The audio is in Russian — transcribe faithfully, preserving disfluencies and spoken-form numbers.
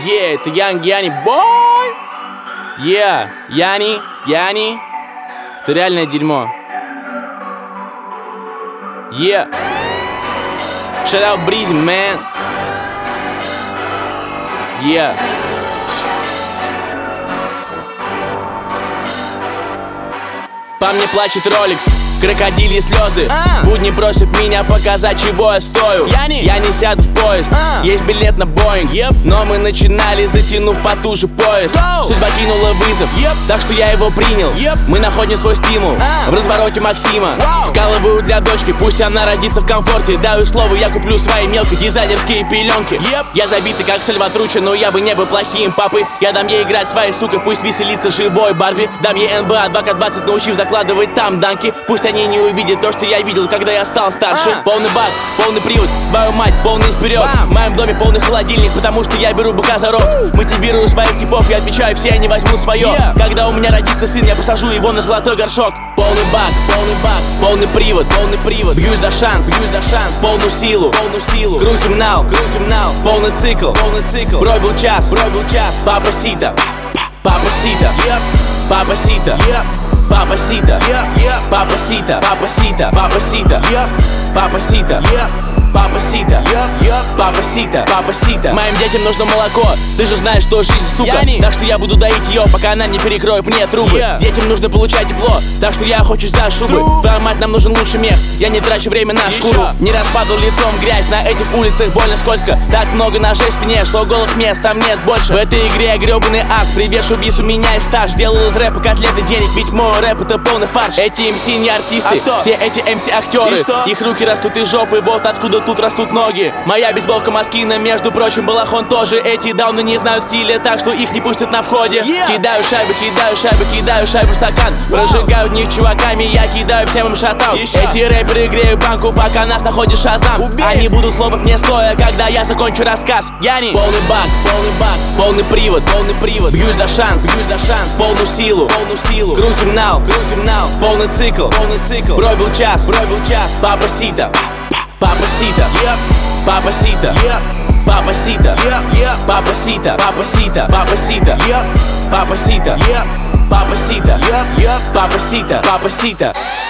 Yeah, это Young Яни, бой! Yeah, Яни, Яни, это реальное дерьмо. Yeah. Shout out Breezy, man. Yeah. По мне плачет Rolex, крокодильи слезы. а. Будни просят меня показать, чего я стою. Я не, я не сяду в поезд, а. Есть билет на Боинг, yep. Но мы начинали, затянув потуже пояс. Go. Судьба кинула вызов, yep. Так что я его принял, yep. Мы находим свой стимул, а. В развороте Максима, wow. Вкалываю для дочки, пусть она родится в комфорте. Даю слово, я куплю свои мелкие дизайнерские пеленки, yep. Я забитый как Сальватруччи, но я бы не был плохим папой. Я дам ей играть своей сукой, пусть веселится живой Барби. Дам ей эн бэ а два ка двадцать, научив закладывать там данки. Пусть они не увидят то, что я видел, когда я стал старше. а. Полный бак, полный привод, твою мать, полный вперед. В моем доме полный холодильник, потому что я беру быка за рог. Мотивирую своих типов, я отвечаю, все они возьмут свое. yeah. Когда у меня родится сын, я посажу его на золотой горшок. Полный бак, полный бак, полный привод, полный привод. Бьюсь за шанс, бьюсь за шанс, полную силу, полную силу. Крутим нал, крутим нал, полный цикл, полный цикл. Пробил час, пробил час, папа сита, папа сита, yeah. Папа сита, yeah. Папа сита, yeah, yeah. Папа сита, папа сита, папа сита, yeah. Папа сита, yeah. Папа сита, yeah, yeah. Папа сита, папа сита. Моим детям нужно молоко, ты же знаешь, что жизнь, сука. не... Так что я буду доить ее, пока она не перекроет мне трубы. yeah. Детям нужно получать тепло, так что я охочусь за шубы. True. Твоя мать, нам нужен лучший мех, я не трачу время на шкуру. Еще. Не распадал лицом грязь, на этих улицах больно скользко. Так много ножей в спине, что голых мест там нет больше. В этой игре я гребаный ас, привешу бис, у меня есть стаж. Делал из рэпа котлеты денег, ведь мой рэп это полный фарш. Эти эм си не артисты, а все эти эм си актеры. Их руки растут из жопы, вот откуда тут растут ноги. Моя бейсболка Москина, между прочим, балахон тоже. Эти дауны не знают стиля, так что их не пустят на входе. yeah. Кидаю шайбы, кидаю шайбы, кидаю шайбу в стакан. wow. Прожигаю в них чуваками, я кидаю всем им шатаут. Эти рэперы греют банку, пока нас находит Шазам. Убей. Они будут хлопать мне стоя, когда я закончу рассказ. Я не полный бак, полный бак, полный привод, полный привод. Бьюсь за шанс, бьюсь за шанс, полную силу, полную силу. Крутим нал, крутим нал, полный цикл, полный цикл. Пробил час, пробил час, папа сита, папа сита, yeah. Папа сита, yeah. Папа сита, yeah, yeah. Папа сита, папа сита, папа сита, yeah. Папа сита, yeah. Папа сита, yeah, yeah. Папа сита, папа сита.